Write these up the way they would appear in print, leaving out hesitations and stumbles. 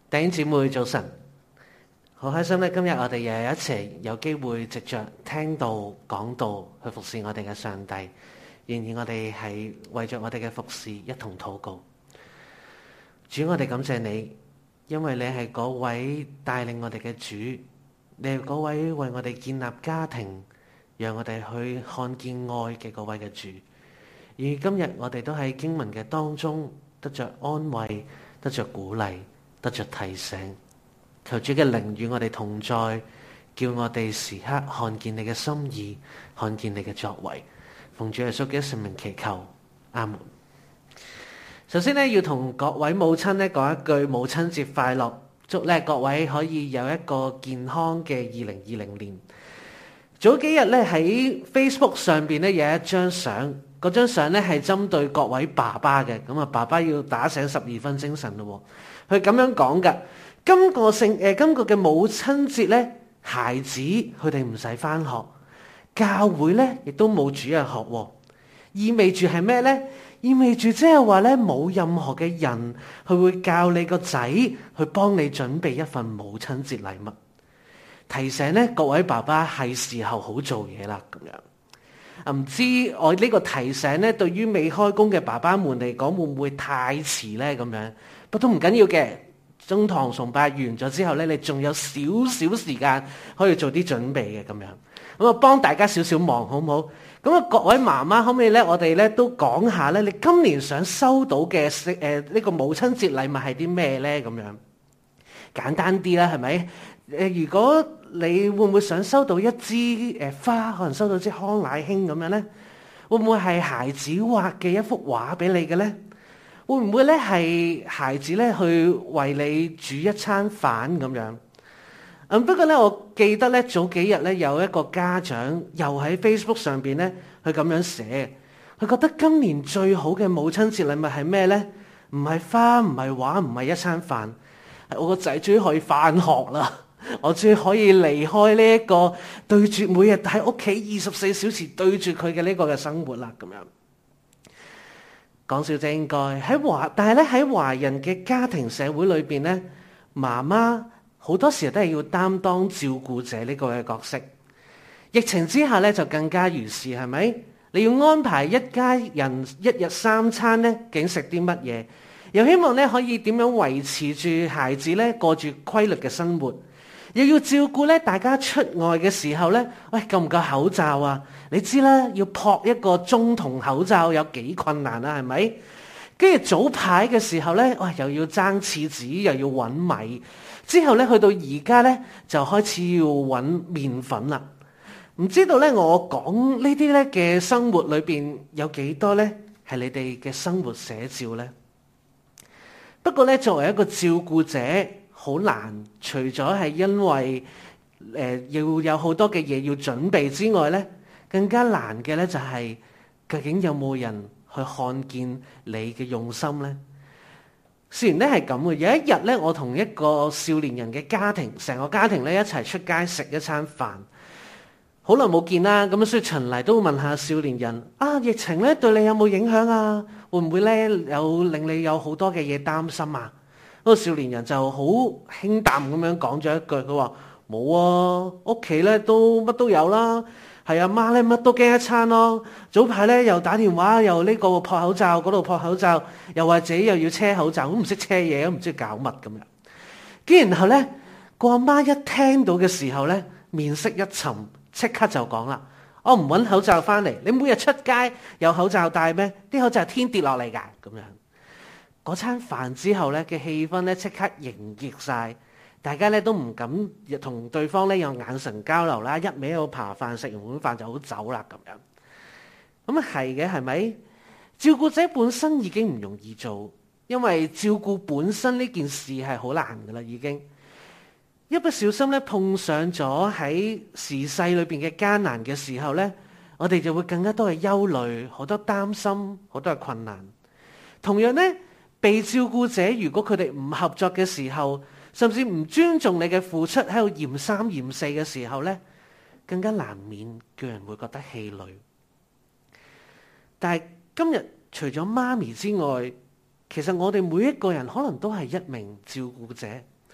弟兄姊妹早晨，好開心咧！今日我哋又一齊有機會藉着聽道講道去服侍我哋嘅上帝。然而我哋係為着我哋嘅服侍一同禱告。主，我哋感謝你，因為你係嗰位帶領我哋嘅主，你係嗰位為我哋建立家庭，讓我哋去看見愛嘅嗰位嘅主。而今日我哋都喺經文嘅當中得着安慰，得着鼓勵，得着提醒。求主嘅靈與我哋同在，叫我哋時刻看見你嘅心意，看見你嘅作為。奉主耶穌嘅聖名祈求，阿門。首先呢，要同各位母親呢講一句母親節快樂，祝咧各位可以有一個健康嘅2020年。早幾日咧喺 Facebook 上邊咧有一張相，嗰張相咧係針對各位爸爸嘅，咁啊爸爸要打醒12分精神咯。佢咁樣講噶，今個嘅母親節咧，孩子佢哋唔使返學，教會咧亦都冇主日學，意味住係咩咧？意味住即係話咧，冇任何嘅人佢會教你個仔去幫你準備一份母親節禮物。提醒咧各位爸爸係時候好做嘢啦，咁樣。唔知我呢個提醒咧，對於未開工嘅爸爸們嚟講，會唔會太遲咧？咁樣，不過都唔緊要嘅。中堂崇拜完咗之後咧，你仲有少少時間可以做啲準備嘅，咁樣。咁啊，幫大家少少忙，好唔好？咁啊，各位媽媽可唔可以咧？我哋咧都講下咧，你今年想收到嘅呢個母親節禮物係啲咩咧？咁樣簡單啲啦，係咪？如果你會唔會想收到一支花，可能收到支康乃馨咁樣咧？會唔會係孩子畫嘅一幅畫俾你嘅咧？會唔會咧係孩子咧去為你煮一餐飯咁樣？不過咧，我記得咧早幾日咧有一個家長又喺 Facebook 上邊咧，佢咁樣寫，佢覺得今年最好嘅母親節禮物係咩咧？唔係花，唔係畫，唔係一餐飯，係我個仔終於可以返學啦！我終於可以離開呢一個對住每日喺屋企24小時對住佢嘅呢個嘅生活啦，咁樣。講笑啫，應該但係咧喺華人嘅家庭社會裏邊咧，媽媽好多時都係要擔當照顧者呢個嘅角色。疫情之下咧就更加如是，係咪？你要安排一家人一日3餐咧，究竟食啲乜嘢？又希望咧可以點樣維持住孩子咧過住規律嘅生活？又要照顧咧大家出外嘅時候咧，喂，夠唔夠口罩啊？你知啦，要撲一個中筒口罩有幾困難啊？係咪？跟住早排嘅時候咧，喂，又要爭廁紙，又要揾米，之後咧去到而家咧就開始要揾麵粉啦。唔知道咧，我講呢啲咧嘅生活裏邊有幾多咧係你哋嘅生活寫照咧？不過咧，作為一個照顧者，好難，除咗係因為要有好多嘅嘢要準備之外咧，更加難嘅咧就係究竟有冇人去看見你嘅用心咧？雖然咧係咁嘅，有一日咧，我同一個少年人嘅家庭，成個家庭咧一齊出街食一餐飯，好耐冇見啦，咁所以循例都會問下少年人啊，疫情咧對你有冇影響啊？會唔會咧有令你有好多嘅嘢擔心啊？嗰個少年人就好輕淡咁樣講咗一句，佢話冇啊，屋企咧都乜都有啦，係阿媽咧乜都驚一餐咯。早排咧又打電話，又呢個撲口罩，嗰度撲口罩，又或者又要車口罩，都唔識車嘢，都唔知搞乜咁樣。跟住然後咧，個阿媽一聽到嘅時候咧，面色一沉，即刻就講啦：我唔揾口罩翻嚟，你每日出街有口罩戴咩？啲口罩係天跌落嚟㗎咁樣。嗰餐飯之後咧嘅氣氛咧即刻凝結晒，大家咧都唔敢同對方咧有眼神交流啦，一味喺度扒飯，食完碗飯就好走啦咁樣。咁啊係嘅，係咪？照顧者本身已經唔容易做，因為照顧本身呢件事係好難噶啦，已經一不小心咧碰上咗喺時勢裏邊嘅艱難嘅時候咧，我哋就會更加多嘅憂慮，好多擔心，好多嘅困難。同樣咧，被照顧者如果佢哋唔合作嘅時候，甚至唔尊重你嘅付出，喺度嫌三嫌四嘅時候咧，更加難免叫人會覺得氣餒。但係今日除咗媽咪之外，其實我哋每一個人可能都係一名照顧者。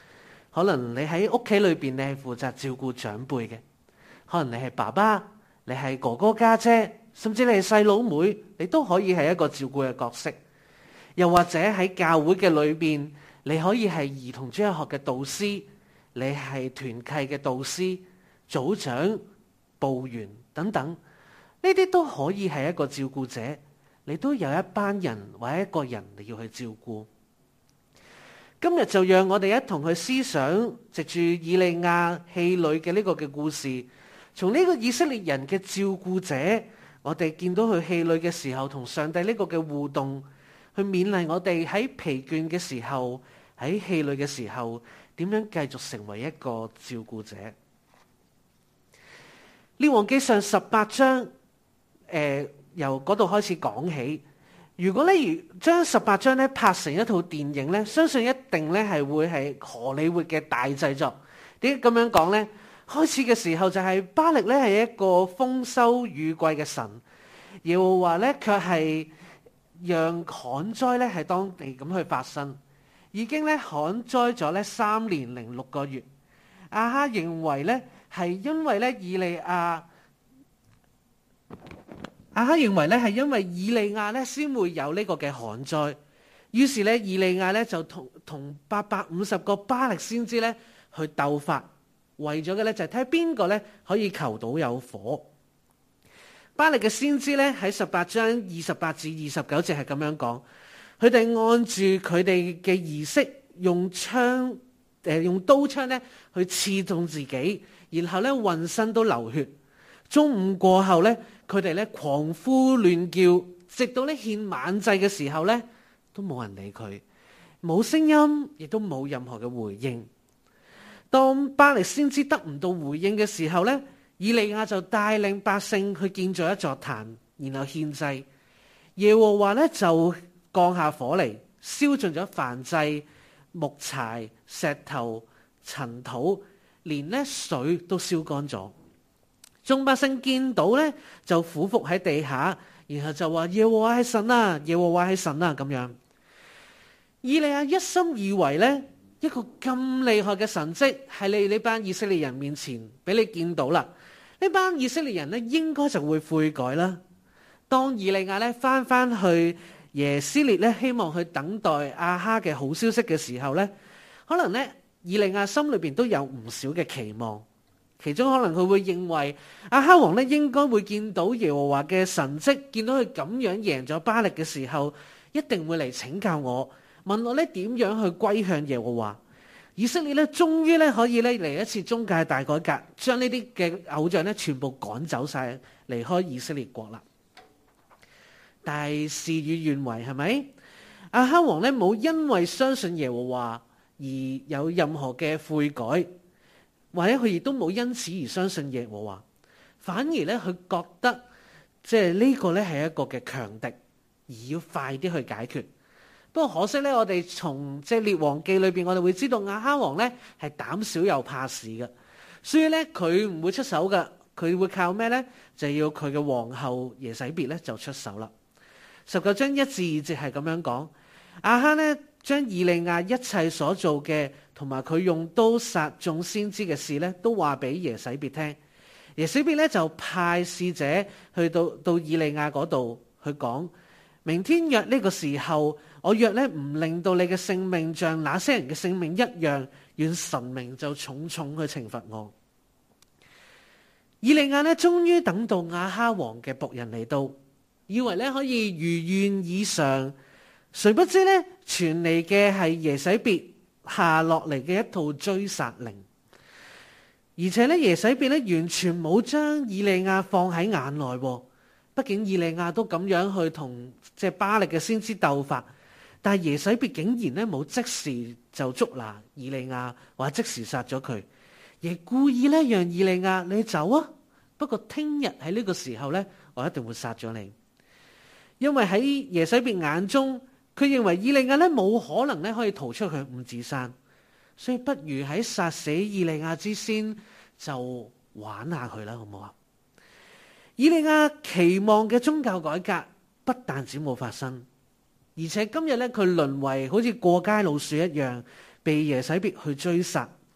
可能你喺屋企裏邊你係負責照顧長輩嘅，可能你係爸爸，你係哥哥家姐，甚至你係細佬妹，你都可以係一個照顧嘅角色。又或者喺教會嘅裏邊，你可以係兒童主日學嘅導師，你係團契嘅導師、組長、部員等等，呢啲都可以係一個照顧者。你都有一班人或者一個人你要去照顧。今日就讓我哋一同去思想，藉住以利亞戲女嘅呢個嘅故事，從呢個以色列人嘅照顧者，我哋見到佢戲女嘅時候同上帝呢個嘅互動，去勉勵我哋喺疲倦嘅時候，喺戲女嘅時候，點樣繼續成為一個照顧者。列王記上18章，由嗰度開始講起。如果咧將18章咧拍成一套電影咧，相信一定咧係會係荷里活嘅大製作。點解咁樣講咧？開始嘅時候就係巴力咧係一個豐收雨季嘅神，耶和華咧卻係讓旱災咧係當地咁去發生，已經咧旱災咗咧3年零6個月。亞哈認為咧係因為咧以利亞係因為以利亞咧先會有呢個嘅旱災，於是咧以利亞咧就同850個巴力先知咧去鬥法，為咗嘅咧就係睇邊個咧可以求到有火。巴力嘅先知咧喺18章28至29節係咁樣講，佢哋按住佢哋嘅儀式用刀槍咧去刺中自己，然後咧渾身都流血。中午過後咧，佢哋咧狂呼亂叫，直到咧獻晚祭嘅時候咧，都冇人理佢，冇聲音，亦都冇任何嘅回應。當巴力先知得唔到回應嘅時候咧，以利亞就帶領百姓去建造一座壇，然後獻祭。耶和華咧就降下火嚟，燒盡咗燔祭、木柴、石頭、塵土，連咧水都燒乾咗。眾百姓見到咧，就俯伏喺地下，然後就話耶和華係神啊，耶和華係神啊咁樣。以利亞一心以為咧，一個咁厲害嘅神蹟喺你呢班以色列人面前俾你見到啦，呢班以色列人咧應該就會悔改啦。當以利亞咧翻去耶斯列咧，希望去等待亞哈嘅好消息嘅時候咧，可能咧以利亞心裏邊都有唔少嘅期望。其中可能佢會認為亞哈王咧應該會見到耶和華嘅神蹟，見到佢咁樣贏咗巴力嘅時候，一定會嚟請教我，問我咧點樣去歸向耶和華。以色列咧終於咧可以咧嚟一次宗教大改革，將呢啲嘅偶像咧全部趕走晒，離開以色列國啦。但係事與願違，係咪？亞哈王咧冇因為相信耶和華而有任何嘅悔改。或者佢亦都冇因此而相信耶和華，反而咧佢覺得即係呢個咧係一個嘅強敵，而要快啲去解決。不過可惜咧，我哋從即係列王記裏邊，我哋會知道亞哈王咧係膽小又怕事嘅，所以咧佢唔會出手嘅，佢會靠咩咧？就要佢嘅皇后耶洗別咧就出手啦。19章1至2節係咁樣講，亞哈咧將以利亞一切所做嘅，同埋佢用刀殺眾先知嘅事咧，都話俾耶洗別聽。耶洗別咧就派使者去到以利亞嗰度去講，明天約呢個時候，我若咧唔令到你嘅性命像那些人嘅性命一樣，願神明就重重去懲罰我。以利亞咧終於等到亞哈王嘅僕人嚟到，以為咧可以如願以償，誰不知咧傳嚟嘅係耶洗別下落嚟嘅一套追殺令，而且咧耶洗別咧完全冇將以利亞放喺眼內。畢竟以利亞都咁樣去同即係巴力嘅先知鬥法，但係耶洗別竟然咧冇即時就捉拿以利亞，或者即時殺咗佢，亦故意咧讓以利亞你走啊，不過聽日喺呢個時候咧，我一定會殺咗你。因為喺耶洗別眼中，佢認為以利亞咧冇可能咧可以逃出去五指山，所以不如喺殺死以利亞之先就玩下佢啦，好唔好啊？以利亞期望嘅宗教改革不但止冇發生，而且今日咧佢淪為好似過街老鼠一樣，被耶洗別去追殺，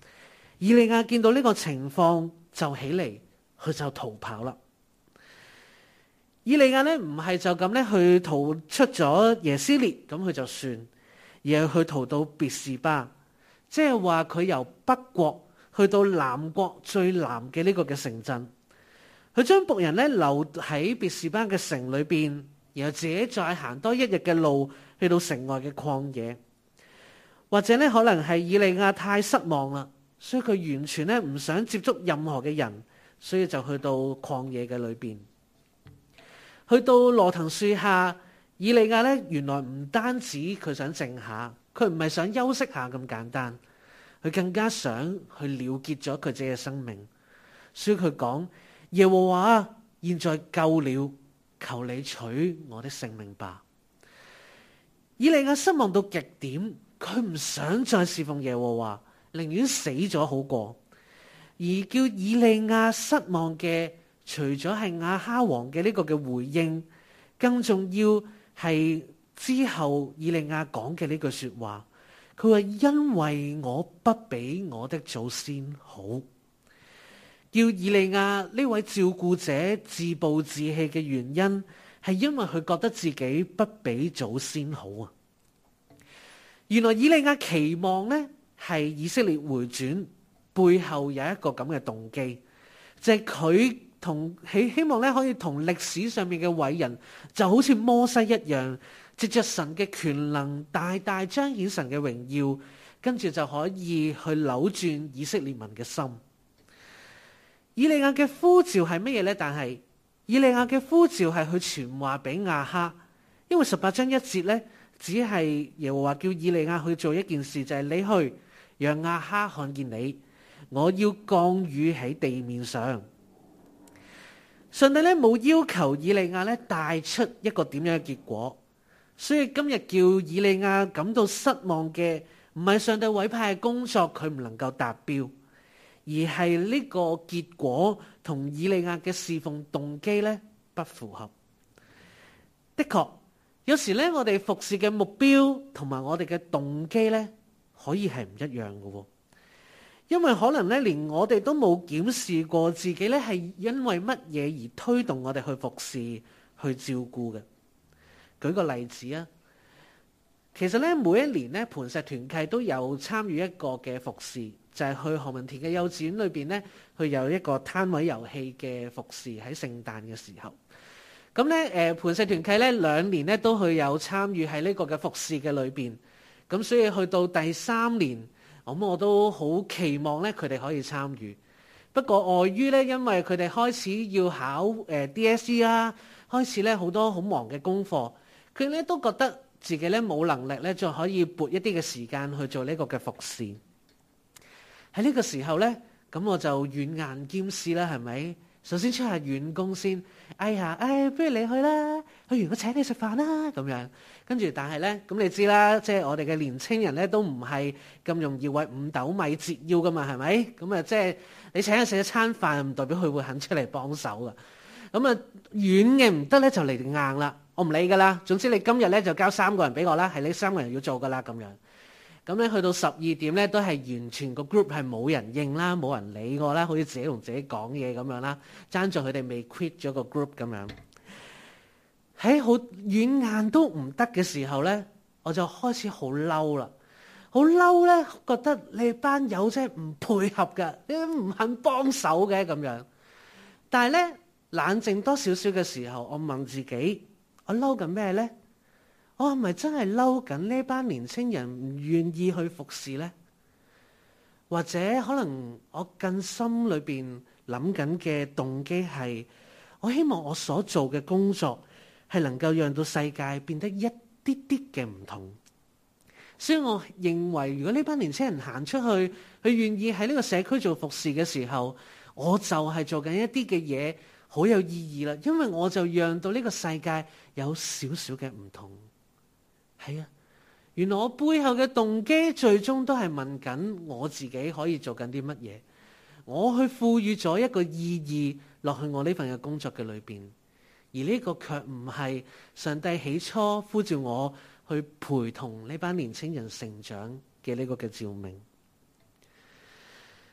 以利亞見到呢個情況就起嚟，佢就逃跑啦。以利亞呢唔係就咁呢去逃出咗耶斯列，咁佢就算，而係去逃到別是巴，即係話佢由北國去到南國最南嘅呢個嘅城鎮，佢將僕人呢留喺別是巴嘅城裏邊，然後自己再行多一日嘅路去到城外嘅曠野。或者呢可能係以利亞太失望啦，所以佢完全呢唔想接觸任何嘅人，所以就去到曠野嘅裏邊。去到羅藤樹下，以利亞呢原來唔單止佢想靜下，佢唔係想休息下咁簡單，佢更加想去了結咗佢自己嘅生命。所以佢講：耶和華啊，現在夠了，求你取我的性命吧。以利亞失望到極點，佢唔想再侍奉耶和華，寧願死咗好過。而叫以利亞失望嘅，除咗係亞哈王嘅呢個嘅回應，更重要係之後以利亞講嘅呢句說話。佢話：因為我不比我的祖先好。叫以利亞呢位照顧者自暴自棄嘅原因，係因為佢覺得自己不比祖先好啊。原來以利亞期望呢係以色列回轉，背後有一個咁嘅動機，就係佢希望咧可以同歷史上面嘅偉人，就好似摩西一樣，藉着神嘅權能大大彰顯神嘅榮耀，跟住就可以去扭轉以色列民嘅心。以利亞嘅呼召係乜嘢呢？但係以利亞嘅呼召係去傳話俾亞哈，因為18章1節呢，只係耶和華叫以利亞去做一件事，就係你去讓亞哈看見你，我要降雨喺地面上。上帝呢冇要求以利亞呢帶出一個點樣嘅結果，所以今日叫以利亞感到失望嘅唔係上帝委派嘅工作佢唔能夠達標，而係呢個結果同以利亞嘅侍奉動機呢不符合。的確，有時呢我哋服侍嘅目標同埋我哋嘅動機呢可以係唔一樣嘅，因為可能呢連我哋都冇檢視過自己呢係因為乜嘢而推動我哋去服侍去照顧嘅。舉個例子啊，其實呢每一年呢磐石團契都有參與一個嘅服侍，就係去何文田嘅幼稚園裏邊呢，佢有一個攤位遊戲嘅服侍喺聖誕嘅時候。咁呢磐石團契呢2年呢都去有參與喺呢個嘅服侍嘅裏邊。咁所以去到第3年，咁我都好期望咧佢哋可以參與。不過礙於咧，因為佢哋開始要考DSE 啦，開始咧好多好忙嘅功課，佢咧都覺得自己咧冇能力咧，再可以撥一啲嘅時間去做呢個嘅服侍。喺呢個時候咧，咁我就軟硬兼施啦，係咪？首先出下軟功先，不如你去啦，去完我請你食飯啦，咁樣。跟住，但係咧，咁你知啦，即係我哋嘅年青人咧，都唔係咁容易為5斗米折腰噶嘛，係咪？咁啊，即係你請佢食一餐飯，唔代表佢會肯出嚟幫手噶。咁啊，軟嘅唔得咧，就嚟硬啦，我唔理噶啦。總之你今日咧就交3個人俾我啦，係你3個人要做噶啦，咁樣。咁咧去到12點咧，都係完全個 group 係冇人應啦，冇人理我啦，好似自己同自己講嘢咁樣啦，爭在佢哋未 quit 咗個 group 咁樣。喺好軟硬都唔得嘅時候咧，我就開始好嬲啦，好嬲咧，覺得你班友真係唔配合㗎，你唔肯幫手嘅咁樣。但係咧冷靜多少少嘅時候，我問自己，我嬲緊咩咧？我係咪真係嬲緊呢班年青人唔願意去服侍呢？或者可能我更心裏邊諗緊嘅動機係，我希望我所做嘅工作係能夠讓到世界變得一啲啲嘅唔同。所以我認為，如果呢班年青人行出去，佢願意喺呢個社區做服侍嘅時候，我就係做緊一啲嘅嘢，好有意義啦。因為我就讓到呢個世界有少少嘅唔同。係啊，原來我背後嘅動機最終都係問緊我自己可以做緊啲乜嘢，我去賦予咗一個意義落去我呢份嘅工作嘅裏邊，而呢個卻唔係上帝起初呼召我去陪同呢班年青人成長嘅呢個嘅召命。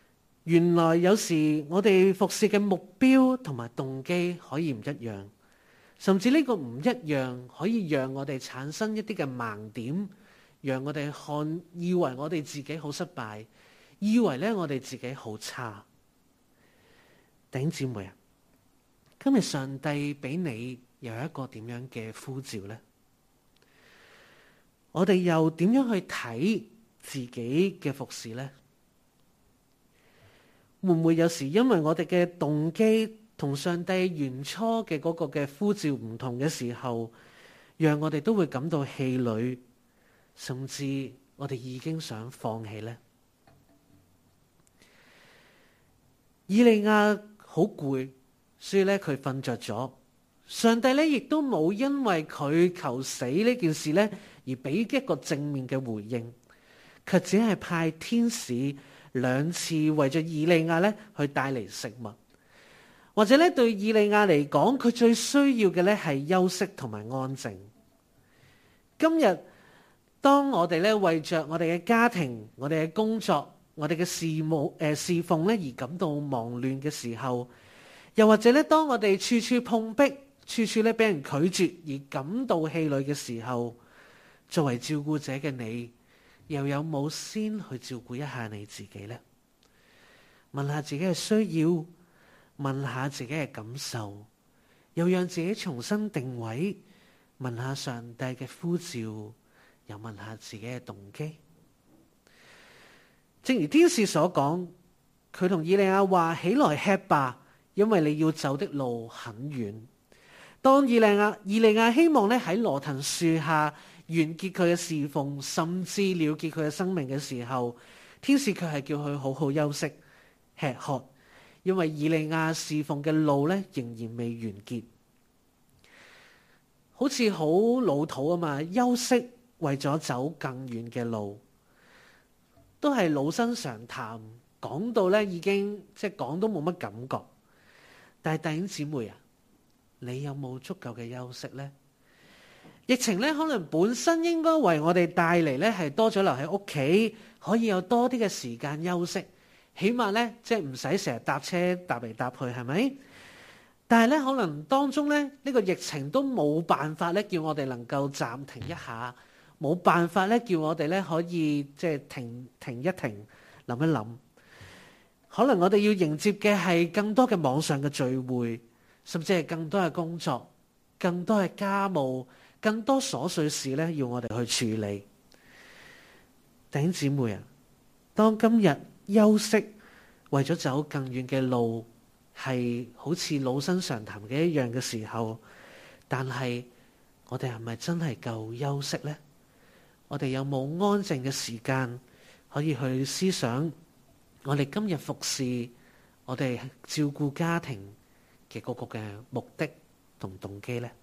原來有時我哋服侍嘅目標同埋動機可以唔一樣，甚至呢個唔一樣可以讓我哋產生一啲嘅盲點，讓我哋以為我哋自己好失敗，以為咧我哋自己好差。弟兄姊妹啊，今日上帝俾你有一個點樣嘅呼召呢？我哋又點樣去睇自己嘅服侍呢？會唔會有時因為我哋嘅動機同上帝原初嘅嗰個嘅呼召唔同嘅時候，讓我哋都會感到氣餒，甚至我哋已經想放棄呢？以利亞好攰，所以咧佢瞓着咗。上帝咧亦都冇因為佢求死呢件事咧而俾一個正面嘅回應，卻只係派天使2次為咗以利亞咧去帶嚟食物，或者咧對以利亞嚟講，佢最需要嘅咧係休息同埋安靜。今日當我哋咧為着我哋嘅家庭、我哋嘅工作、我哋嘅侍奉咧而感到忙亂嘅時候，又或者咧當我哋處處碰壁、處處咧俾人拒絕而感到氣餒嘅時候，作為照顧者嘅你，又有冇先去照顧一下你自己呢？問下自己嘅需要，問下自己嘅感受，又讓自己重新定位，問下上帝嘅呼召，又問下自己嘅動機。正如天使所講，佢同以利亞話：起來吃吧，因為你要走的路很遠。當以利亞希望咧喺羅騰樹下完結佢嘅侍奉，甚至了結佢嘅生命嘅時候，天使卻係叫佢好好休息、吃喝，因為以利亞侍奉嘅路咧仍然未完結。好似好老土啊嘛，休息為咗走更遠嘅路，都係老生常談，講到咧已經即係講都冇乜感覺。但係弟兄姊妹啊，你有冇足夠嘅休息呢？疫情咧可能本身應該為我哋帶嚟咧係多咗留喺屋企，可以有多啲嘅時間休息，起碼咧即係唔使成日搭車搭嚟搭去，係咪？但係咧可能當中咧呢個疫情都冇辦法咧叫我哋能夠暫停一下，冇辦法咧叫我哋咧可以即係停一停，諗一諗。可能我哋要迎接嘅係更多嘅網上嘅聚會，甚至係更多嘅工作、更多嘅家務、更多瑣碎事咧，要我哋去處理。弟兄姊妹啊，當今日休息為咗走更遠嘅路，係好似老生常談嘅一樣嘅時候，但係我哋係咪真係夠休息呢？我哋有冇安靜嘅時間可以去思想我哋今日服侍、我哋照顧家庭嘅嗰個嘅目的同動機呢？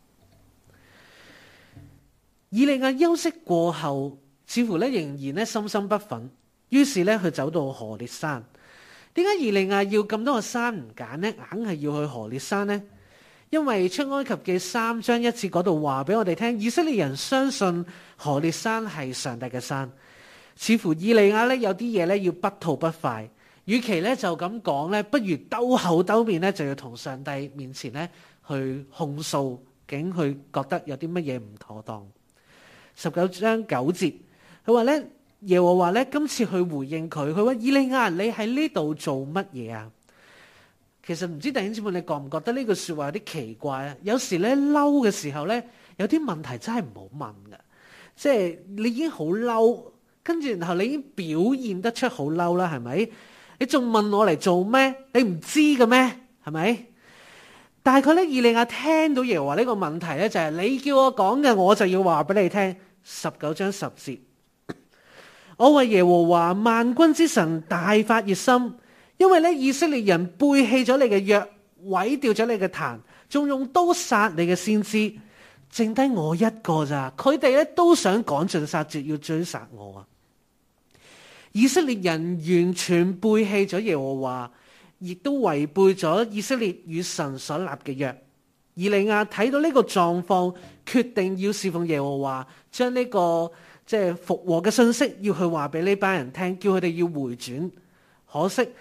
以利亞休息過後，似乎咧仍然咧心心不忿，於是咧佢走到何烈山。點解以利亞要咁多個山唔揀呢？硬係要去何烈山呢？因為出埃及記3章1節嗰度話俾我哋聽，以色列人相信何烈山係上帝嘅山。似乎以利亞咧有啲嘢咧要不吐不快，與其咧就咁講咧，不如兜口兜面咧就要同上帝面前咧去控訴，竟佢覺得有啲乜嘢唔妥當。19章9節，佢話咧耶和華咧今次去回應佢，佢話以利亞，你喺呢度做乜嘢啊？其實唔知弟兄姊妹你覺唔覺得呢句說話有啲奇怪啊？有時咧嬲嘅時候咧，有啲問題真係唔好問噶，即係你已經好嬲。跟住，然後你已經表現得出好嬲啦，係咪？你仲問我嚟做咩？你唔知嘅咩？係咪？大概咧，以利亞聽到耶和華呢個問題咧，就係你叫我講嘅，我就要話俾你聽。19章10節，我為耶和華萬軍之神大發熱心，因為咧以色列人背棄咗你嘅約，毀掉咗你嘅壇，仲用刀殺你嘅先知，剩低我一個咋？佢哋咧都想趕盡殺絕，要追殺我啊！以色列人完全背棄咗耶和華，亦都違背咗以色列與神所立嘅約。以利亞睇到呢個狀況，決定要侍奉耶和華，將呢個復和嘅信息要去話俾呢班人聽，叫佢哋要回轉。可惜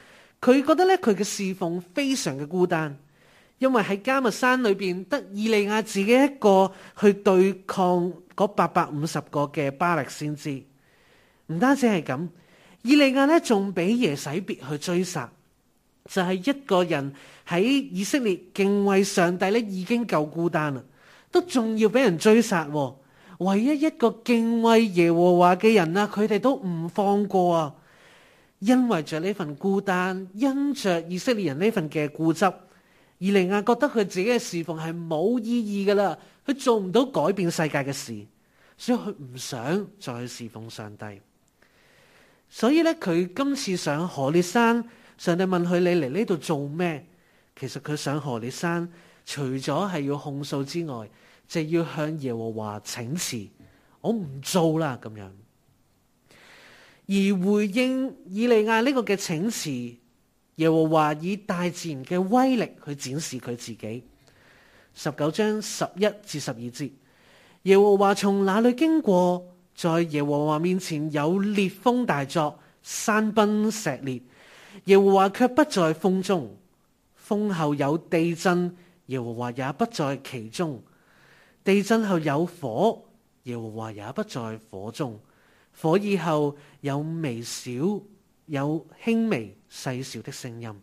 佢覺得咧佢嘅侍奉非常嘅孤單，因為喺迦密山裏邊得以利亞自己一個去對抗嗰850個嘅巴力先知。唔單止係咁，以利亞咧仲俾耶洗別去追殺，就係一個人喺以色列敬畏上帝咧已經夠孤單啦，都仲要俾人追殺。唯一一個敬畏耶和華嘅人啊，佢哋都唔放過啊！因為着呢份孤單，因着以色列人呢份嘅固執，以利亞覺得佢自己嘅侍奉係冇意義噶啦，佢做唔到改變世界嘅事，所以佢唔想再去侍奉上帝。所以咧，佢今次上何烈山，上帝問佢：你嚟呢度做咩？其實佢上何烈山，除咗係要控訴之外，就要向耶和華請辭，我唔做啦咁樣。而回應以利亞呢個嘅請辭，耶和華以大自然嘅威力去展示佢自己。19章11至12節，耶和華從那裏經過，在耶和華面前有烈風大作，山崩石裂，耶和華卻不在風中。風後有地震，耶和華也不在其中。地震後有火，耶和華也不在火中。火以後有微小、有輕微、細小的聲音。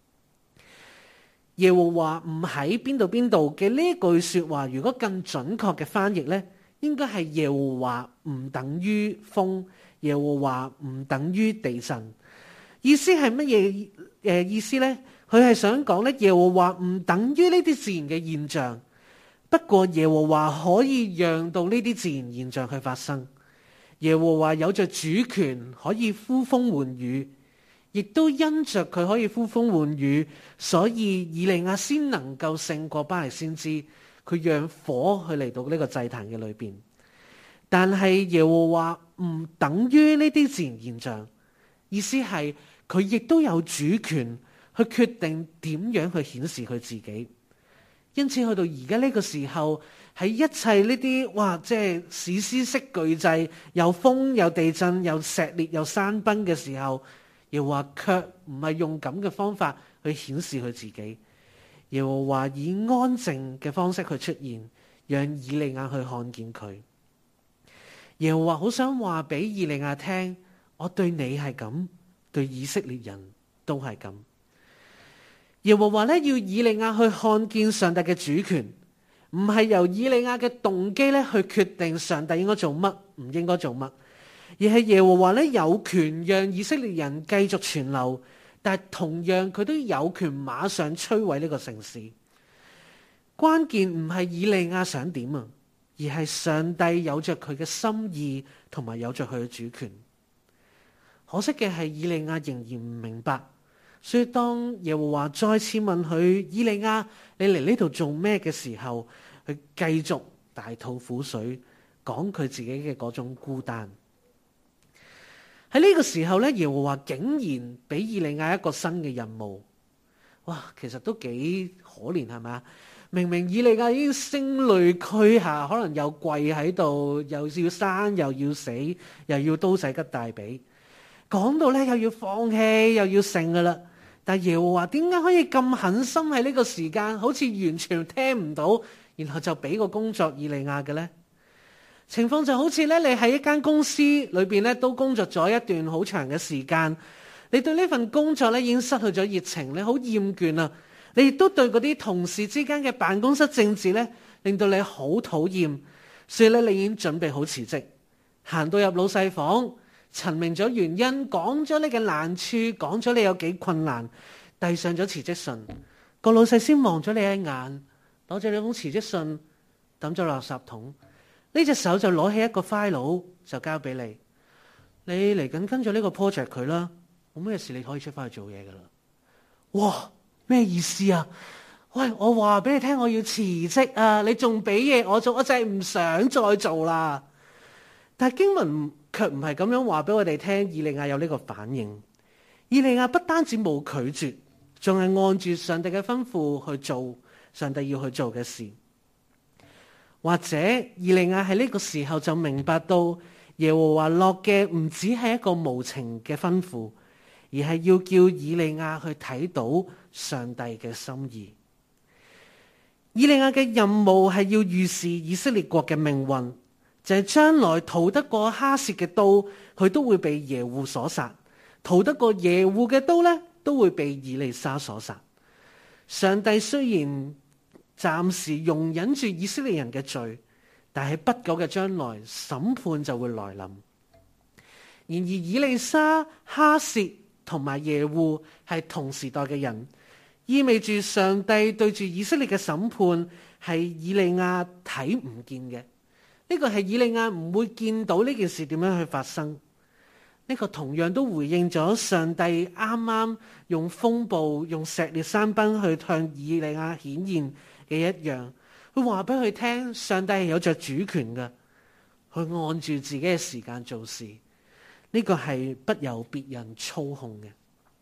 耶和華唔喺邊度嘅呢句說話，如果更準確嘅翻譯呢，應該係耶和華唔等於風，耶和華唔等於地震。意思係乜嘢意思呢？佢係想講咧，耶和華唔等於呢啲自然嘅現象。不過耶和華可以讓到呢啲自然現象去發生。耶和華有着主權，可以呼風喚雨，亦都因着佢可以呼風喚雨，所以以利亞先能夠勝過巴力先知。佢讓火去嚟到呢個祭壇嘅裏邊。但係耶和華唔等於呢啲自然現象，意思係佢亦都有主權去決定點樣去顯示佢自己。因此去到而家呢個時候，喺一切呢啲即係史詩式巨製，有風有地震有石裂有山崩嘅時候，耶和華卻唔係用咁嘅方法去顯示佢自己。耶和華以安靜嘅方式去出現，讓以利亞去看見佢。耶和華好想話俾以利亞聽，我對你係咁，對以色列人都係咁。耶和華咧要以利亞去看見上帝嘅主權，唔係由以利亞嘅動機咧去決定上帝應該做乜，唔應該做乜，而係耶和華咧有權讓以色列人繼續存留，但係同樣佢都有權馬上摧毀呢個城市。關鍵唔係以利亞想點啊，而係上帝有着佢嘅心意，同埋有着佢嘅主權。可惜嘅係以利亞仍然唔明白。所以當耶和華再次問佢：以利亞，你嚟呢度做咩嘅時候，佢繼續大吐苦水，講佢自己嘅嗰種孤單。喺呢個時候咧，耶和華竟然俾以利亞一個新嘅任務。哇，其實都幾可憐係咪？明明以利亞已經聲淚俱下，可能又跪喺度，又要生又要死，又要刀仔吉大髀，講到咧又要放棄又要勝噶啦。但耶和華點解可以咁狠心喺呢個時間，好似完全聽唔到，然後就俾個工作以利亞嘅呢？情況就好似咧，你喺一間公司裏邊咧，都工作咗一段好長嘅時間，你對呢份工作咧已經失去咗熱情，你好厭倦啦。你亦都對嗰啲同事之間嘅辦公室政治咧，令到你好討厭，所以咧你已經準備好辭職，行到入老細房。陳明咗原因，講咗你嘅難處，講咗你有幾困難，遞上咗辭職信。個老細先望咗你一眼，攞咗你封辭職信，抌咗垃圾桶。呢隻手就攞起一個 file 就交俾你。你嚟緊跟咗呢個 project 佢啦，冇咩事你可以出翻去做嘢噶啦。哇，咩意思啊？喂，我話俾你聽，我要辭職啊！你仲俾嘢我做，我就係唔想再做啦。但係經文卻唔係咁樣話俾我哋聽，以利亞有呢個反應。以利亞不單止冇拒絕，仲係按住上帝嘅吩咐去做上帝要去做嘅事。或者以利亞喺呢個時候就明白到耶和華落嘅唔只係一個無情嘅吩咐，而而係要叫以利亞去睇到上帝嘅心意。以利亞嘅任務係要預示以色列國嘅命運，就係將來逃得過哈薛嘅刀，佢都會被耶戶所殺；逃得過耶戶嘅刀呢，都會被以利沙所殺。上帝雖然暫時容忍住以色列人嘅罪，但係不久嘅將來審判就會來臨。然而以利沙、哈薛同埋耶戶係同時代嘅人，意味住上帝對住以色列嘅審判係以利亞睇唔見嘅。呢個係以利亞唔會見到呢件事點樣去發生。呢個同樣都回應咗上帝啱啱用風暴、用石烈山崩去向以利亞顯現嘅一樣。佢話俾佢聽，上帝係有着主權嘅，去按住自己嘅時間做事。呢個係不由別人操控嘅。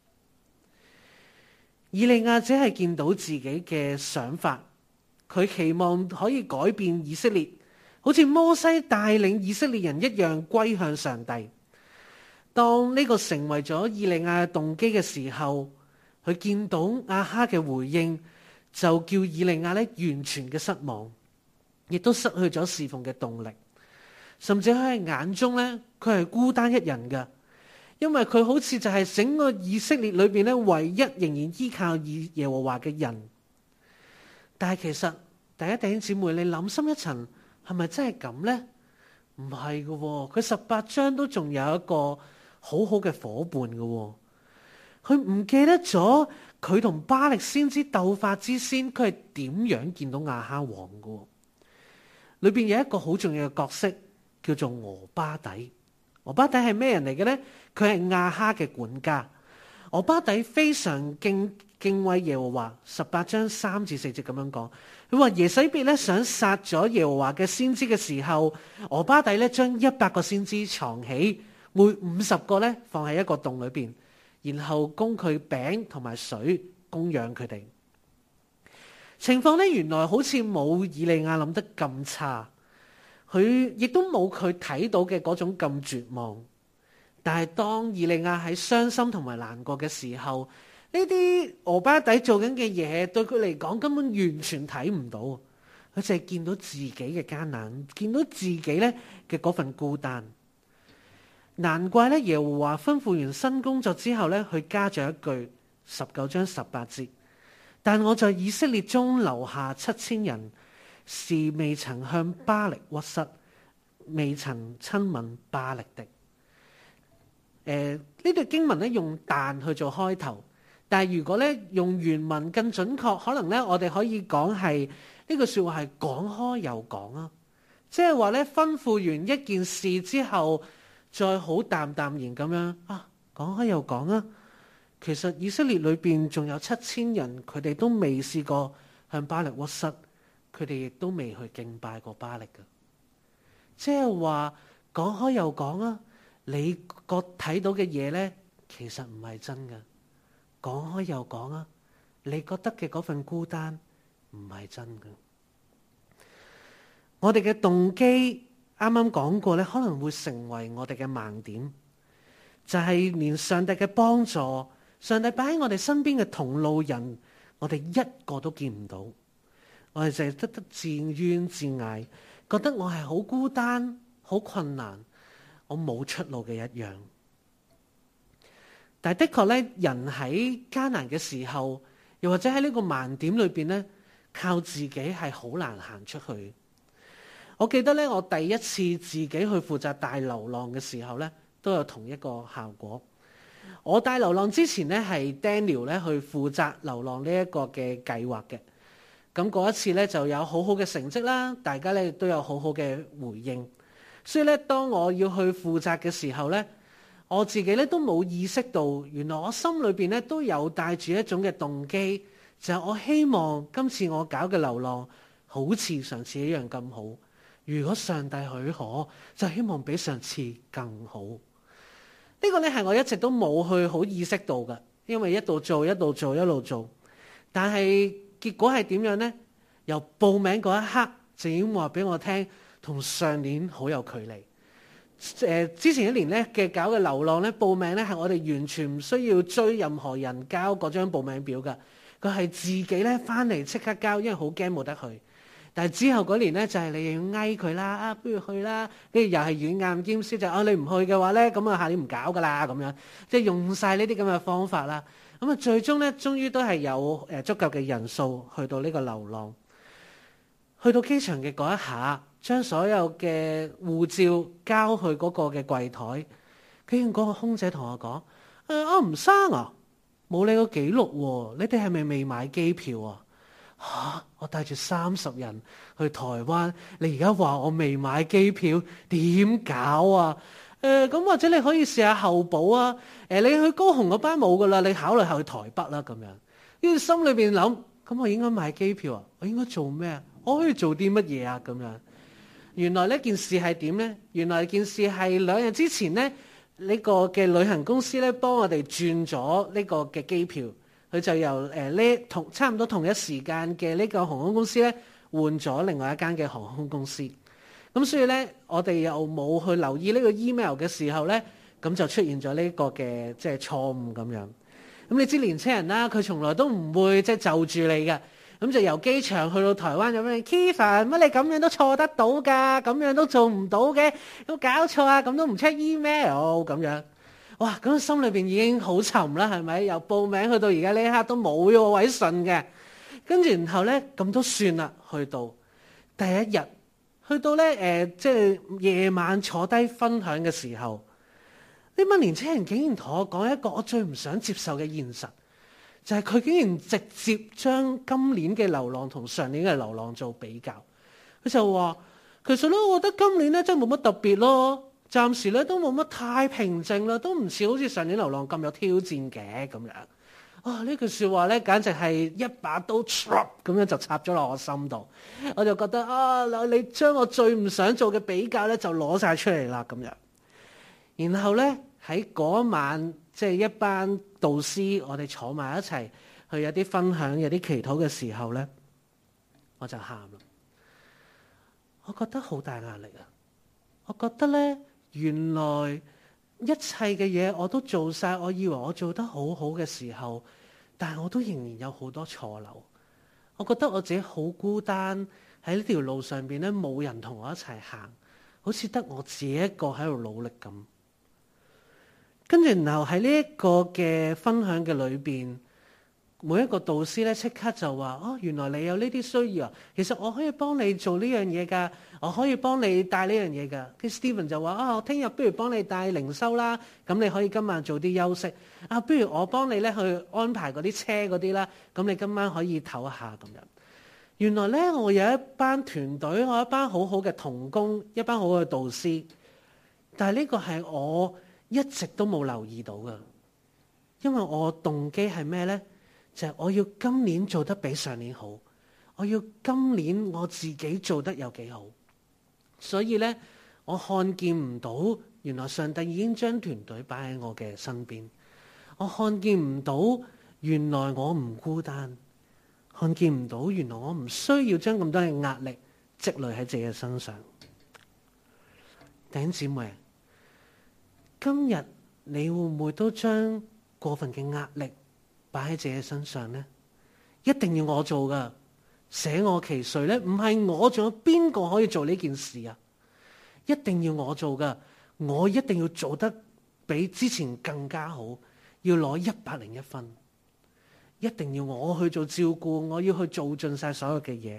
以利亞只係見到自己嘅想法，佢期望可以改變以色列，好似摩西帶領以色列人一樣歸向上帝。當呢個成為咗以利亞嘅動機嘅時候，佢見到亞哈嘅回應，就叫以利亞咧完全嘅失望，亦都失去咗侍奉嘅動力，甚至喺眼中咧，佢係孤單一人嘅，因為佢好似就係整個以色列裏邊咧唯一仍然依靠耶和華嘅人。但係其實第一弟兄姊妹，你諗深一層，係咪真係咁呢？唔係嘅，佢18章都仲有一個好好嘅夥伴嘅。佢唔記得咗佢同巴力先知鬥法之先，佢係點樣見到亞哈王嘅？裏邊有一個好重要嘅角色叫做俄巴底。俄巴底係咩人嚟嘅呢？佢係亞哈嘅管家。俄巴底非常敬畏耶和華。18章3至4節咁樣講，佢話耶洗別咧想殺咗耶和華嘅先知嘅時候，俄巴底咧將100個先知藏起，每50個咧放喺一個洞裏邊，然後供佢餅同埋水供養佢哋。情況咧原來好似冇以利亞諗得咁差，佢亦都冇佢睇到嘅嗰種咁絕望。但係當以利亞喺傷心同埋難過嘅時候，呢啲俄巴底做緊嘅嘢對佢嚟講根本完全睇唔到，佢淨係見到自己嘅艱難，見到自己咧嘅嗰份孤單。難怪咧耶和華吩咐完新工作之後咧，佢加咗一句19章18節，但我在以色列中留下7000人，是未曾向巴力屈膝，未曾親吻巴力的。呢段經文咧用但去做開頭，但係如果咧用原文更準確，可能咧我哋可以講係呢句說話係講開又講啊，即係話咧吩咐完一件事之後，再好淡淡然咁樣啊講開又講啊。其實以色列裏邊仲有7000人，佢哋都未試過向巴力屈膝，佢哋亦都未去敬拜過巴力嘅。即係話講開又講啊。你睇到嘅嘢呢，其實唔係真嘅。講開又講啊，你覺得嘅嗰份孤單唔係真嘅。我哋嘅動機啱啱講過呢，可能會成為我哋嘅盲點，就係連上帝嘅幫助，上帝擺喺我哋身邊嘅同路人，我哋一個都見唔到。我哋淨係得自怨自艾，覺得我係好孤單、好困難。我冇出路嘅一樣，但係的確咧，人喺艱難嘅時候，又或者喺呢個盲點裏邊咧，靠自己係好難行出去。我記得咧，我第一次自己去負責帶流浪嘅時候咧，都有同一個效果。我帶流浪之前咧，係 Daniel 咧去負責流浪呢一個嘅計劃嘅。咁嗰一次咧就有好好嘅成績啦，大家咧都有好好嘅回應。所以咧，當我要去負責嘅時候咧，我自己咧都冇意識到，原來我心裏邊咧都有帶住一種嘅動機，就係我希望今次我搞嘅流浪好似上次一樣咁好。如果上帝許可，就希望比上次更好。呢個咧係我一直都冇去好意識到嘅，因為一路做一路做一路做，但係結果係點樣呢？由報名嗰一刻就已經話俾我聽，同上年好有距離。 之前一年咧嘅搞嘅流浪咧報名咧係我哋完全唔需要追任何人交嗰張報名表㗎，佢係自己咧翻嚟即刻交，因為好驚冇得去。但係之後嗰年咧就係你要嗌佢啦，不如去啦，跟住又係軟硬兼施就你唔去嘅話咧，咁啊下年唔搞㗎啦咁樣，即係用晒呢啲咁嘅方法啦。咁啊最終咧，終於都係有足夠嘅人數去到呢個流浪。去到機場嘅嗰一下，將所有嘅護照交去嗰個嘅櫃台，竟然嗰個空姐同我講：吳生啊，冇你個記錄喎，你哋係咪未買機票啊？我帶住30人去台灣，你而家話我未買機票，點搞啊？咁或者你可以試下候補啊。你去高雄嗰班冇噶啦，你考慮下去台北啦咁樣。跟住心裏邊諗，咁我應該買機票啊？我應該做咩啊？我可以做啲乜嘢啊？咁樣。原來呢件事係點呢？原來件事係2日之前呢，呢個嘅旅行公司咧幫我哋轉咗呢個嘅機票。佢就由差唔多同一時間嘅呢個航空公司咧換咗另外一間嘅航空公司，咁所以咧我哋又冇去留意呢個 email 嘅時候咧，咁就出現咗呢個嘅即係錯誤咁樣。咁你知年青人啦，佢從來都唔會即係就住你嘅，咁就由機場去到台灣咁樣 Kevin 乜你咁樣都錯得到㗎，咁樣都做唔到嘅，有冇搞錯啊？咁都唔 check email 咁樣。哇！咁心裏邊已經好沉啦，係咪？由報名去到而家呢一刻都冇咗個位順嘅，跟住然後咧咁都算啦。去到第一日，去到咧即係夜晚坐低分享嘅時候，呢班年青人竟然同我講一個我最唔想接受嘅現實，就係佢竟然直接將今年嘅流浪同上年嘅流浪做比較。佢就話：其實咧，我覺得今年咧真係冇乜特別咯。暫時咧都冇乜太平靜啦，都唔似好似上年流浪咁有挑戰嘅咁樣。呢句説話咧，簡直係一把刀咁樣就插咗落我心度。我就覺得你將我最唔想做嘅比較咧，就攞晒出嚟啦咁樣。然後咧喺嗰晚，即係一班導師，我哋坐埋一齊去有啲分享、有啲祈禱嘅時候咧，我就喊啦。我覺得好大壓力啊！我覺得咧。原來一切嘅嘢我都做晒，我以為我做得好好嘅時候，但係我都仍然有好多錯漏。我覺得我自己好孤單，喺呢條路上邊咧，冇人同我一齊行，好似得我自己一個喺度努力咁。跟住然後喺呢一個嘅分享嘅裏邊，每一個導師咧即刻就話：原來你有呢啲需要啊！其實我可以幫你做呢樣嘢㗎，我可以幫你帶呢樣嘢㗎。跟 Steven 就話：我聽日不如幫你帶靈修啦，咁你可以今晚做啲休息。不如我幫你咧去安排嗰啲車嗰啲啦，咁你今晚可以唞下咁樣。原來咧我有一班團隊，我有一班好好嘅同工，一班好好嘅導師，但係呢個係我一直都冇留意到㗎，因為我動機係咩咧？就係我要今年做得比上年好，我要今年我自己做得有幾好，所以咧我看見唔到原來上帝已經將團隊擺喺我嘅身邊，我看見唔到原來我唔孤單，看見唔到原來我唔需要將咁多嘅壓力積累喺自己嘅身上。弟兄姊妹，今日你會唔會都將過分嘅壓力擺喺自己身上呢？一定要我做噶，捨我其誰呢？唔係我，仲有邊個可以做呢件事啊？一定要我做噶，我一定要做得比之前更加好，要攞101分，一定要我去做照顧，我要去做盡晒所有嘅嘢。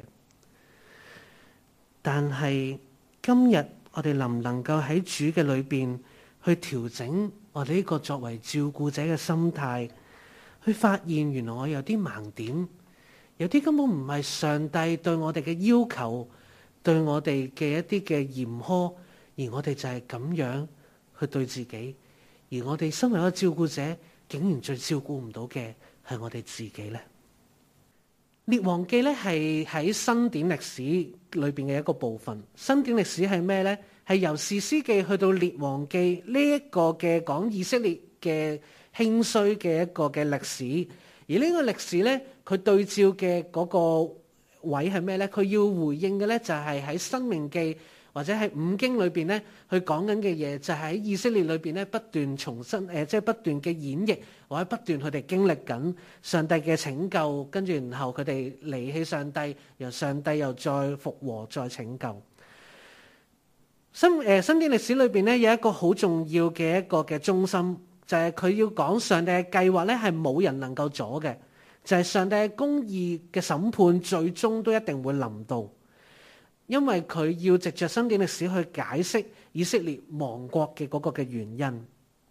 但係今日我哋能唔能夠喺主嘅裏邊去調整我哋呢個作為照顧者嘅心態？去發現原來我有啲盲點，有啲根本唔係上帝對我哋嘅要求，對我哋嘅一啲嘅嚴苛，而我哋就係咁樣去對自己，而我哋身為一個照顧者，竟然最照顧唔到嘅係我哋自己呢？列王記咧係喺新典歷史裏邊嘅一個部分。新典歷史係咩呢？係由士師記去到列王記呢一個嘅講以色列嘅興衰嘅一個嘅歷史，而呢個歷史咧，佢對照嘅嗰個位係咩咧？佢要回應嘅咧就係喺申命記或者係五經裏邊咧，去講緊嘅嘢，就係喺以色列裏邊咧不斷重新即係不斷嘅演繹，或者不斷佢哋經歷緊上帝嘅拯救，跟住然後佢哋離棄上帝，由上帝又再復和再拯救。新經歷史裏邊咧有一個好重要嘅一個嘅中心，就係佢要講上帝嘅計劃咧係冇人能夠阻嘅，就係上帝嘅公義嘅審判最終都一定會臨到。因為佢要藉着新經歷史去解釋以色列亡國嘅嗰個嘅原因，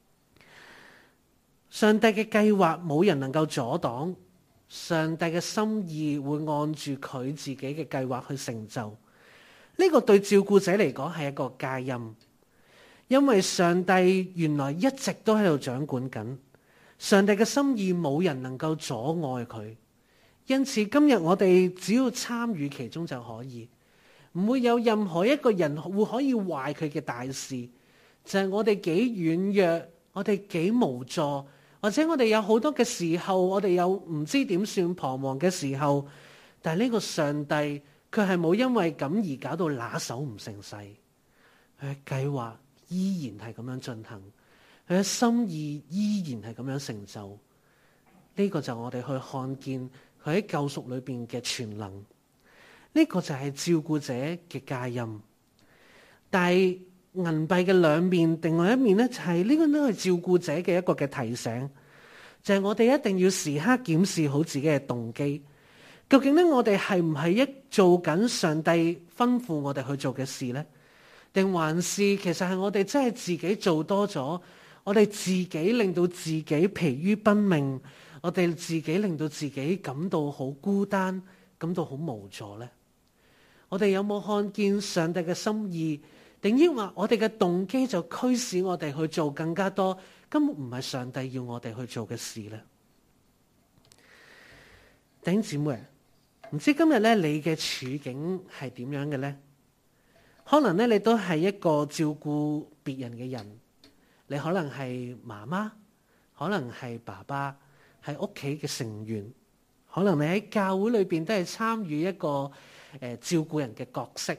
上帝嘅計劃冇人能夠阻擋，上帝嘅心意會按住佢自己嘅計劃去成就。呢個對照顧者嚟講係一個佳音，因為上帝原來一直都喺度掌管緊，上帝嘅心意冇人能夠阻礙佢，因此今日我哋只要參與其中就可以。唔會有任何一個人會可以壞佢嘅大事，就係我哋幾軟弱，我哋幾無助，或者我哋有好多嘅時候，我哋有唔知點算彷徨嘅時候，但係呢個上帝佢係冇因為咁而搞到拿手唔成勢，佢嘅計劃依然係咁樣進行，佢嘅心意依然係咁樣成就。呢個就我哋去看見佢喺救贖裏邊嘅全能。呢個就係照顧者嘅佳音，但係銀幣嘅兩面，另外一面咧就係呢個都係照顧者嘅一個嘅提醒，就係我哋一定要時刻檢視好自己嘅動機，究竟咧我哋係唔係一做緊上帝吩咐我哋去做嘅事咧，定還是其實係我哋真係自己做多咗，我哋自己令到自己疲於奔命，我哋自己令到自己感到好孤單，感到好無助咧？我哋有冇看見上帝嘅心意？定抑或我哋嘅動機就驅使我哋去做更加多根本唔係上帝要我哋去做嘅事呢？弟兄姊妹，唔知今日咧你嘅處境係點樣嘅呢？可能咧你都係一個照顧別人嘅人，你可能係媽媽，可能係爸爸，係屋企嘅成員，可能你喺教會裏邊都係參與一個照顧人嘅角色。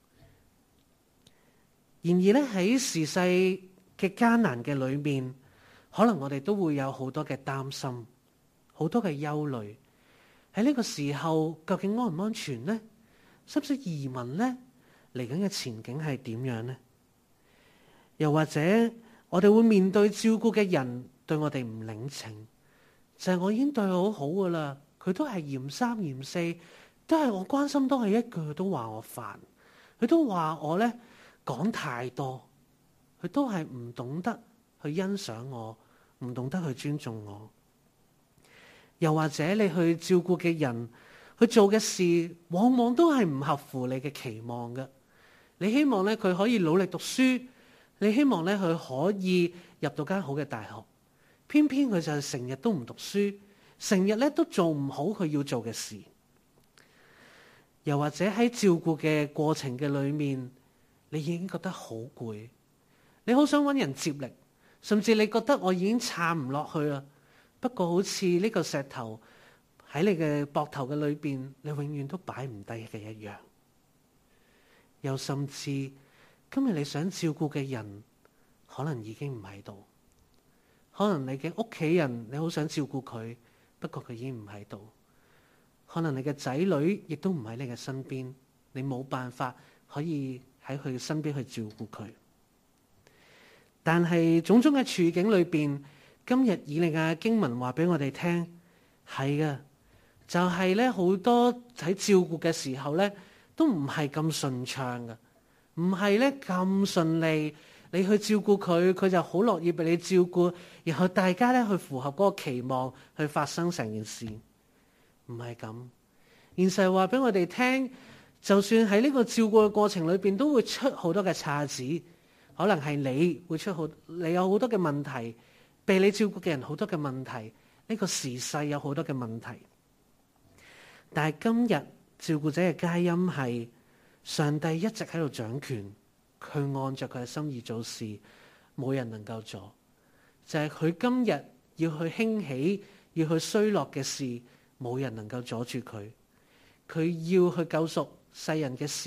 然而咧喺時勢嘅艱難嘅裏面，可能我哋都會有好多嘅擔心，好多嘅憂慮。喺呢個時候，究竟安唔安全呢？使唔使移民呢？嚟緊嘅前景係點樣呢？又或者我哋會面對照顧嘅人對我哋唔領情，就係我已經對佢好好噶啦，佢都係嫌三嫌四，都係我關心，都係一句都話我煩，佢都話我咧講太多，佢都係唔懂得去欣賞我，唔懂得去尊重我。又或者你去照顧嘅人，去做嘅事，往往都係唔合乎你嘅期望嘅。你希望咧佢可以努力讀書，你希望咧佢可以入到間好嘅大學，偏偏佢就成日都唔讀書，成日咧都做唔好佢要做嘅事。又或者喺照顧嘅過程嘅裏面，你已經覺得好攰，你好想揾人接力，甚至你覺得我已經撐唔落去啦。不過好似呢個石頭喺你嘅膊頭嘅裏邊，你永遠都擺唔低嘅一樣。又甚至今日你想照顧嘅人，可能已經唔喺度，可能你嘅屋企人你好想照顧佢，不過佢已經唔喺度。可能你嘅仔女亦都唔喺你嘅身邊，你冇辦法可以喺佢身邊去照顧佢。但係種種嘅處境裏邊，今日以利亞經文話俾我哋聽，係嘅，就係咧好多喺照顧嘅時候咧，都唔係咁順暢嘅，唔係咧咁順利。你去照顧佢，佢就好樂意俾你照顧，然後大家咧去符合嗰個期望去發生成件事。唔係咁，現實話俾我哋聽，就算喺呢個照顧嘅過程裏邊，都會出好多嘅岔子。可能係你會你有好多嘅問題，被你照顧嘅人好多嘅問題，呢個時勢有好多嘅問題。但係今日照顧者嘅佳音係上帝一直喺度掌權，佢按着佢嘅心意做事，冇人能夠阻。就係佢今日要去興起，要去衰落嘅事，冇人能夠阻住佢。佢要去救贖世人嘅事，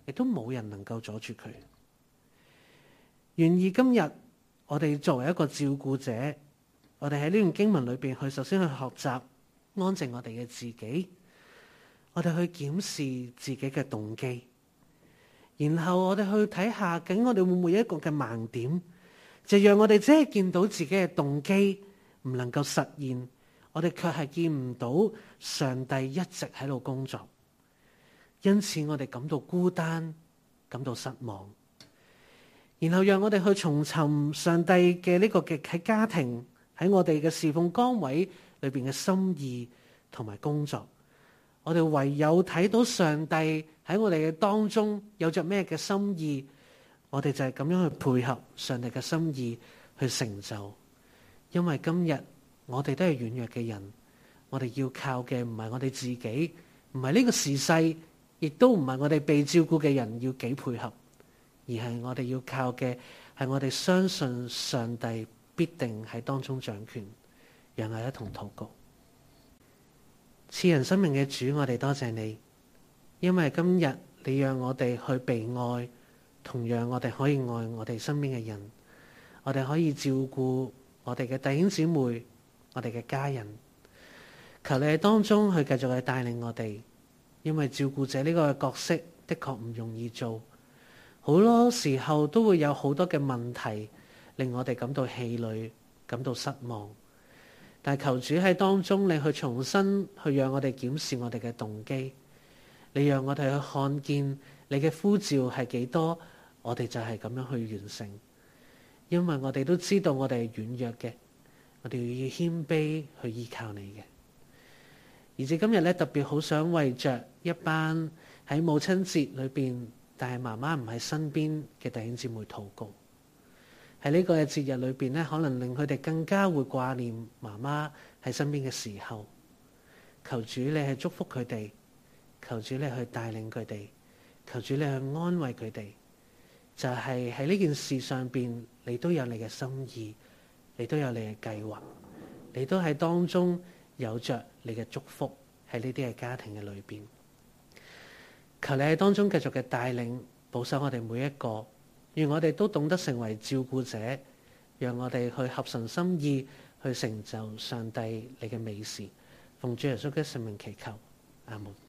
亦都冇人能夠阻住佢。願意今日我哋作為一個照顧者，我哋喺呢段經文裏邊去首先去學習安靜我哋嘅自己，我哋去檢視自己嘅動機，然後我哋去睇下究竟我哋會唔會有一個嘅盲點，就讓我哋只係見到自己嘅動機唔能夠實現，我哋卻係見唔到上帝一直喺度工作，因此我哋感到孤單，感到失望。然後讓我哋去重尋上帝嘅呢個嘅喺家庭，喺我哋嘅侍奉崗位裏邊嘅心意同埋工作。我哋唯有睇到上帝喺我哋嘅當中有着咩嘅心意，我哋就係咁樣去配合上帝嘅心意去成就。因為今日我哋都係軟弱嘅人，我哋要靠嘅唔係我哋自己，唔係呢個時勢，亦都唔係我哋被照顧嘅人要幾配合，而係我哋要靠嘅係我哋相信上帝必定喺當中掌權。讓我一同禱告。賜人生命嘅主，我哋多謝你，因為今日你讓我哋去被愛，同樣我哋可以愛我哋身邊嘅人，我哋可以照顧我哋嘅弟兄姊妹，我哋嘅家人。求你喺當中去繼續去帶領我哋，因為照顧者呢個角色的確唔容易做，好多時候都會有好多嘅問題令我哋感到氣餒，感到失望。但求主喺當中，你去重新去讓我哋檢視我哋嘅動機，你讓我哋去看見你嘅呼召係幾多，我哋就係咁樣去完成。因為我哋都知道我哋係軟弱嘅，我哋要謙卑去依靠你嘅。而至今日咧，特別好想為着一班喺母親節裏邊，但係媽媽唔喺身邊嘅弟兄姊妹禱告。喺呢個嘅節日裏邊咧，可能令佢哋更加會掛念媽媽喺身邊嘅時候。求主你去祝福佢哋，求主你去帶領佢哋，求主你去安慰佢哋。就係喺呢件事上邊，你都有你嘅心意，你都有你嘅計劃，你都喺當中有着你嘅祝福喺呢啲嘅家庭嘅裏邊。求你喺當中繼續嘅帶領保守我哋每一個。願我哋都懂得成為照顧者，讓我哋去合神心意，去成就上帝你嘅美事。奉主耶穌嘅聖名祈求，阿門。